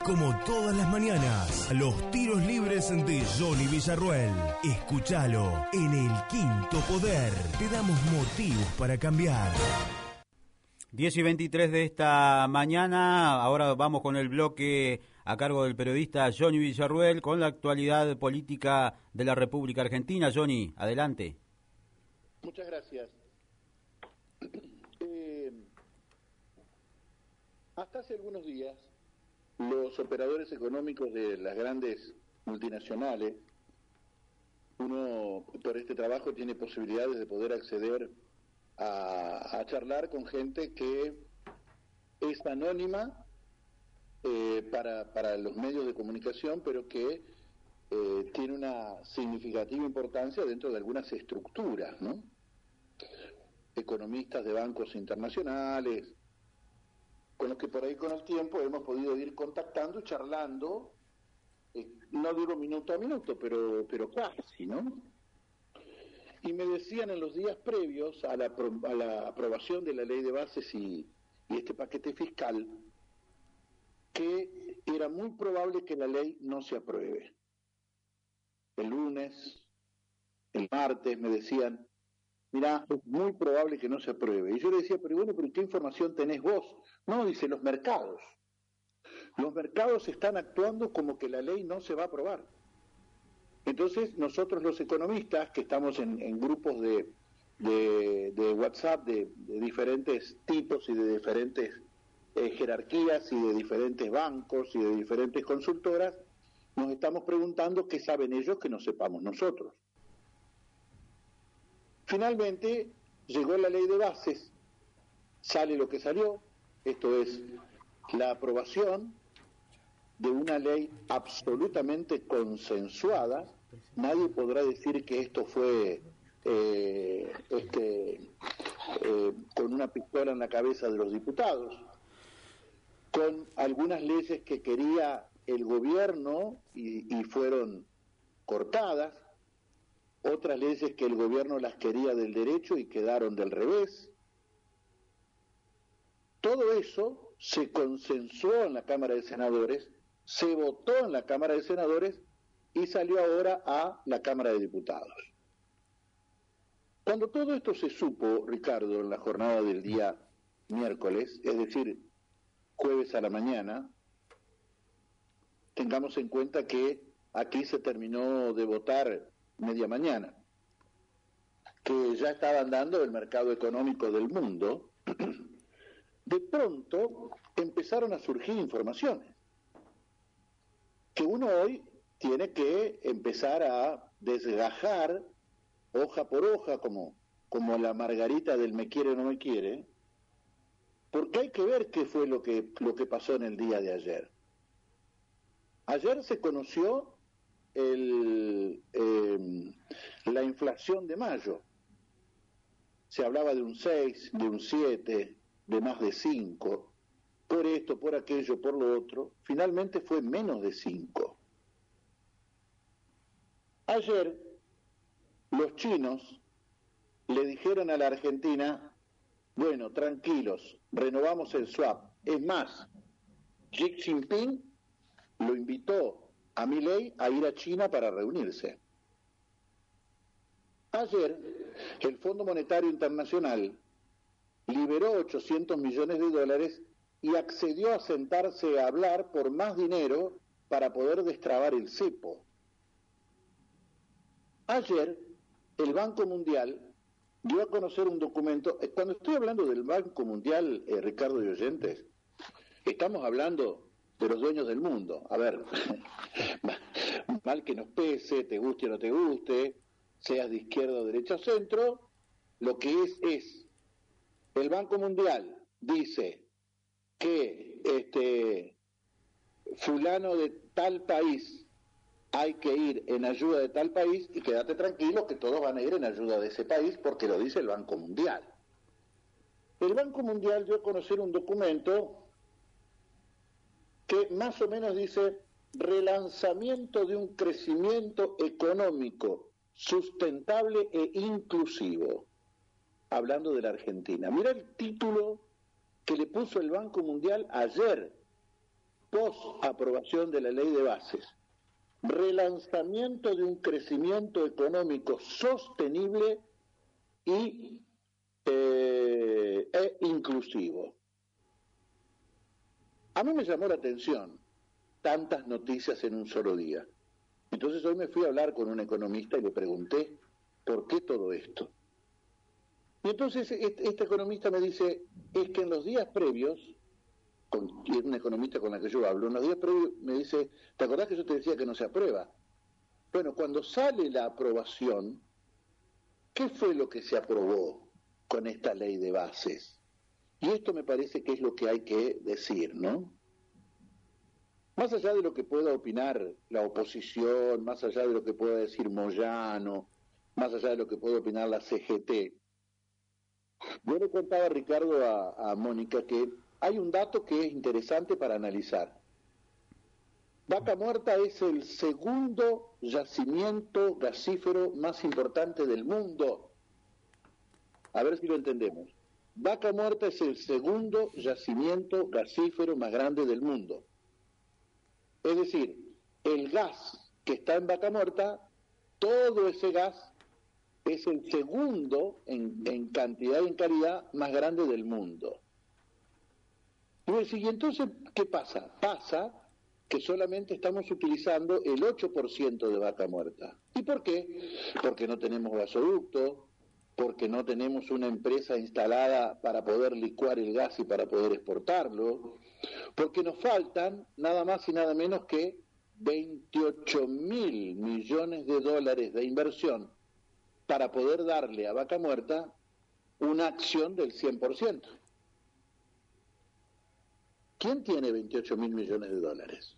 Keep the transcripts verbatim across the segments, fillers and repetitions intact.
como todas las mañanas, los tiros libres de Johnny Villarruel. Escúchalo en El Quinto Poder. Te damos motivos para cambiar. diez y veintitrés de esta mañana, ahora vamos con el bloque a cargo del periodista Johnny Villarruel con la actualidad política de la República Argentina. Johnny, adelante. Muchas gracias. Eh, hasta hace algunos días, los operadores económicos de las grandes multinacionales, uno por este trabajo tiene posibilidades de poder acceder a, a charlar con gente que es anónima eh, para, para los medios de comunicación, pero que eh, tiene una significativa importancia dentro de algunas estructuras, ¿no? Economistas de bancos internacionales, con los que por ahí con el tiempo hemos podido ir contactando y charlando, eh, no digo minuto a minuto, pero, pero casi, ¿no? Y me decían en los días previos a la, a la aprobación de la ley de bases y, y este paquete fiscal, que era muy probable que la ley no se apruebe. El lunes, el martes me decían, mirá, es muy probable que no se apruebe. Y yo le decía, pero bueno, ¿pero qué información tenés vos? No, dice, los mercados. Los mercados están actuando como que la ley no se va a aprobar. Entonces, nosotros los economistas, que estamos en, en grupos de, de, de WhatsApp de, de diferentes tipos y de diferentes eh, jerarquías y de diferentes bancos y de diferentes consultoras, nos estamos preguntando qué saben ellos que no sepamos nosotros. Finalmente llegó la ley de bases, sale lo que salió, esto es la aprobación de una ley absolutamente consensuada. Nadie podrá decir que esto fue eh, este, eh, con una pistola en la cabeza de los diputados, con algunas leyes que quería el gobierno y, y fueron cortadas, otras leyes que el gobierno las quería del derecho y quedaron del revés. Todo eso se consensuó en la Cámara de Senadores, se votó en la Cámara de Senadores y salió ahora a la Cámara de Diputados. Cuando todo esto se supo, Ricardo, en la jornada del día miércoles, es decir, jueves a la mañana, tengamos en cuenta que aquí se terminó de votar media mañana, que ya estaba andando el mercado económico del mundo, de pronto empezaron a surgir informaciones que uno hoy tiene que empezar a desgajar hoja por hoja, como, como la margarita del me quiere o no me quiere, porque hay que ver qué fue lo que, lo que pasó en el día de ayer. Ayer se conoció el, eh, la inflación de mayo. Se hablaba de un seis, de un siete, de más de cinco, por esto, por aquello, por lo otro. Finalmente fue menos de cinco. Ayer los chinos le dijeron a la Argentina, bueno, tranquilos, renovamos el swap. Es más, Xi Jinping lo invitó a Milei a ir a China para reunirse. Ayer, el Fondo Monetario Internacional liberó ochocientos millones de dólares y accedió a sentarse a hablar por más dinero para poder destrabar el cepo. Ayer, el Banco Mundial dio a conocer un documento. Cuando estoy hablando del Banco Mundial, eh, Ricardo y oyentes, estamos hablando de los dueños del mundo. A ver, mal que nos pese, te guste o no te guste, seas de izquierda o derecha o centro, lo que es es, el Banco Mundial dice que este fulano de tal país hay que ir en ayuda de tal país, y quédate tranquilo que todos van a ir en ayuda de ese país porque lo dice el Banco Mundial. El Banco Mundial dio a conocer un documento que más o menos dice relanzamiento de un crecimiento económico sustentable e inclusivo, hablando de la Argentina. Mira el título que le puso el Banco Mundial ayer post aprobación de la ley de bases, relanzamiento de un crecimiento económico sostenible y eh, e inclusivo. A mí me llamó la atención tantas noticias en un solo día. Entonces hoy me fui a hablar con un economista y le pregunté, ¿por qué todo esto? Y entonces este, este economista me dice, es que en los días previos, con, y es una economista con la que yo hablo, en los días previos me dice, ¿te acordás que yo te decía que no se aprueba? Bueno, cuando sale la aprobación, ¿qué fue lo que se aprobó con esta ley de bases? Y esto me parece que es lo que hay que decir, ¿no? Más allá de lo que pueda opinar la oposición, más allá de lo que pueda decir Moyano, más allá de lo que pueda opinar la C G T, yo le contaba a Ricardo, a, a Mónica, que hay un dato que es interesante para analizar. Vaca Muerta es el segundo yacimiento gasífero más importante del mundo. A ver si lo entendemos. Vaca Muerta es el segundo yacimiento gasífero más grande del mundo. Es decir, el gas que está en Vaca Muerta, todo ese gas es el segundo en, en cantidad y en calidad más grande del mundo. Y entonces, ¿qué pasa? Pasa que solamente estamos utilizando el ocho por ciento de Vaca Muerta. ¿Y por qué? Porque no tenemos gasoducto, porque no tenemos una empresa instalada para poder licuar el gas y para poder exportarlo, porque nos faltan nada más y nada menos que veintiocho mil millones de dólares de inversión para poder darle a Vaca Muerta una acción del cien por ciento. ¿Quién tiene veintiocho mil millones de dólares?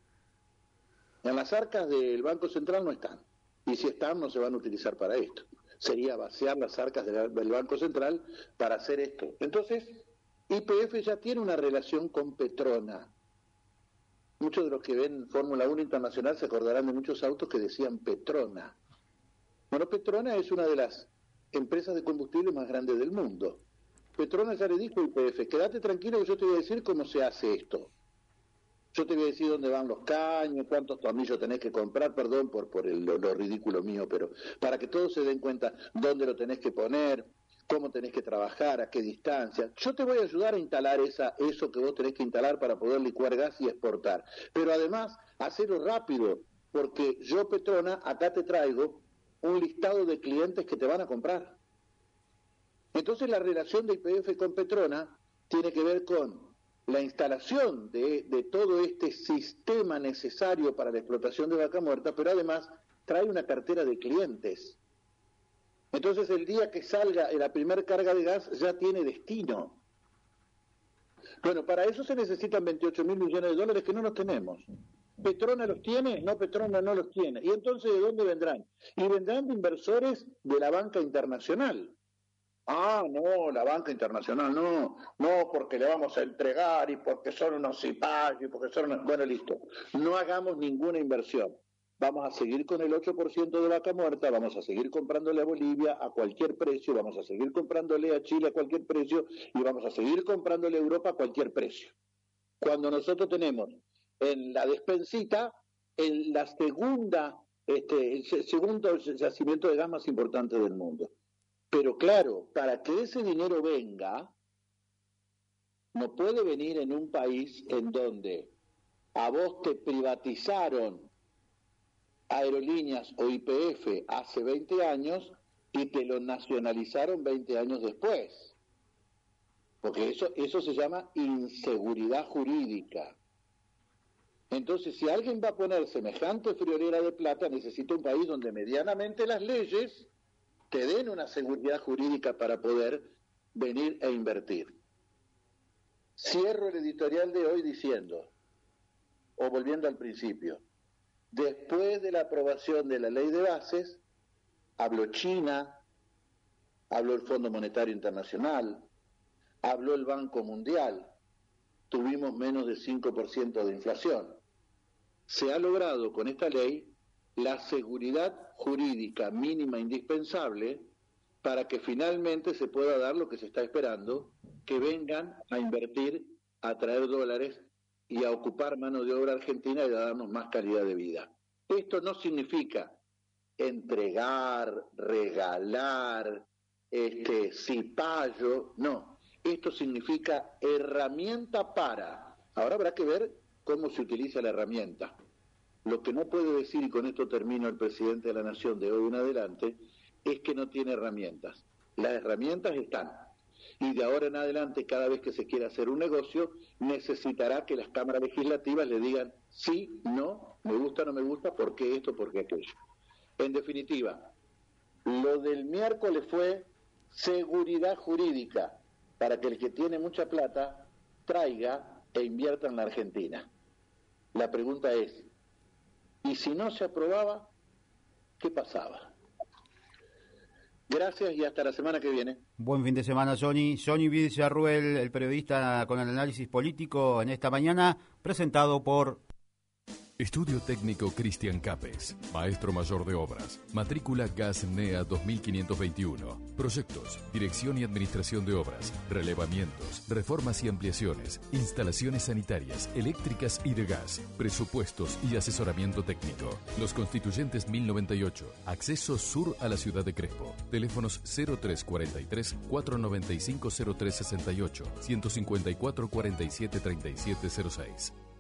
En las arcas del Banco Central no están, y si están no se van a utilizar para esto. Sería vaciar las arcas del Banco Central para hacer esto. Entonces, Y P F ya tiene una relación con Petrona. Muchos de los que ven Fórmula uno Internacional se acordarán de muchos autos que decían Petrona. Bueno, Petrona es una de las empresas de combustible más grandes del mundo. Petrona ya le dijo a Y P F, quédate tranquilo que yo te voy a decir cómo se hace esto. Yo te voy a decir dónde van los caños, cuántos tornillos tenés que comprar, perdón por, por el, lo, lo ridículo mío, pero para que todos se den cuenta dónde lo tenés que poner, cómo tenés que trabajar, a qué distancia. Yo te voy a ayudar a instalar esa, eso que vos tenés que instalar para poder licuar gas y exportar. Pero además, hacerlo rápido, porque yo, Petrona, acá te traigo un listado de clientes que te van a comprar. Entonces la relación de Y P F con Petrona tiene que ver con la instalación de, de todo este sistema necesario para la explotación de Vaca Muerta, pero además trae una cartera de clientes. Entonces el día que salga la primera carga de gas ya tiene destino. Bueno, para eso se necesitan veintiocho mil millones de dólares que no los tenemos. ¿Petrona los tiene? No, Petrona no los tiene. ¿Y entonces de dónde vendrán? Y vendrán de inversores de la banca internacional. Ah, no, la banca internacional, no, no, porque le vamos a entregar y porque son unos cipayos y porque son unos... Bueno, listo, no hagamos ninguna inversión. Vamos a seguir con el ocho por ciento de Vaca Muerta, vamos a seguir comprándole a Bolivia a cualquier precio, vamos a seguir comprándole a Chile a cualquier precio y vamos a seguir comprándole a Europa a cualquier precio. Cuando nosotros tenemos en la despensita en la segunda, este, el segundo yacimiento de gas más importante del mundo. Pero claro, para que ese dinero venga, no puede venir en un país en donde a vos te privatizaron Aerolíneas o Y P F hace veinte años y te lo nacionalizaron veinte años después. Porque eso, eso se llama inseguridad jurídica. Entonces, si alguien va a poner semejante friolera de plata, necesita un país donde medianamente las leyes te den una seguridad jurídica para poder venir e invertir. Cierro el editorial de hoy diciendo, o volviendo al principio, después de la aprobación de la ley de bases, habló China, habló el Fondo Monetario Internacional, habló el Banco Mundial, tuvimos menos de cinco por ciento de inflación. Se ha logrado con esta ley la seguridad jurídica mínima indispensable para que finalmente se pueda dar lo que se está esperando, que vengan a invertir, a traer dólares y a ocupar mano de obra argentina y a darnos más calidad de vida. Esto no significa entregar, regalar, este, cipayo, no. Esto significa herramienta para. Ahora habrá que ver cómo se utiliza la herramienta. Lo que no puede decir, y con esto termino, el presidente de la Nación de hoy en adelante, es que no tiene herramientas. Las herramientas están. Y de ahora en adelante, cada vez que se quiera hacer un negocio, necesitará que las cámaras legislativas le digan sí, no, me gusta, no me gusta, por qué esto, por qué aquello. En definitiva, lo del miércoles fue seguridad jurídica para que el que tiene mucha plata traiga e invierta en la Argentina. La pregunta es, ¿y si no se aprobaba, qué pasaba? Gracias y hasta la semana que viene. Buen fin de semana, Johnny. Johnny Villarruel, el periodista con el análisis político en esta mañana, presentado por... Estudio Técnico Cristian Capes, Maestro Mayor de Obras, matrícula G A S N E A dos mil quinientos veintiuno. Proyectos, dirección y administración de obras, relevamientos, reformas y ampliaciones, instalaciones sanitarias, eléctricas y de gas, presupuestos y asesoramiento técnico. Los Constituyentes mil noventa y ocho, acceso sur a la ciudad de Crespo. Teléfonos cero tres cuarenta y tres, cuatrocientos noventa y cinco, cero tres sesenta y ocho, ciento cincuenta y cuatro, cuarenta y siete, treinta y siete cero seis.